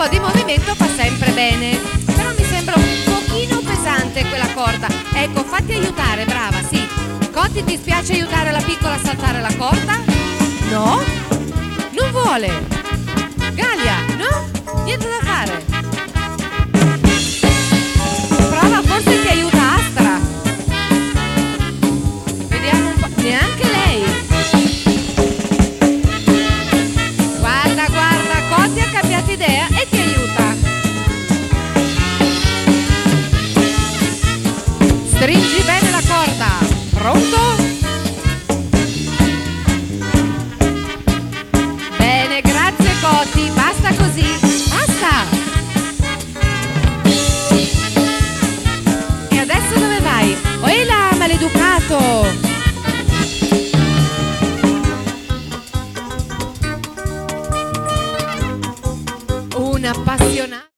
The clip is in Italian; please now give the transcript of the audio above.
po' di movimento fa sempre bene. Però mi sembra un pochino pesante quella corda. Ecco, fatti aiutare, brava, sì. Coti, ti spiace aiutare la piccola a saltare la corda? No? Non vuole? Galia, no? Niente da fare. Prova, forse ti aiuta Astra. Vediamo un po'. Neanche lei. Guarda, guarda, Coti ha cambiato idea e ti aiuta. Stringi bene la corda. Pronto? Bene, grazie Coti. Basta così. Basta. E adesso dove vai? Oela, maleducato. Un appassionato.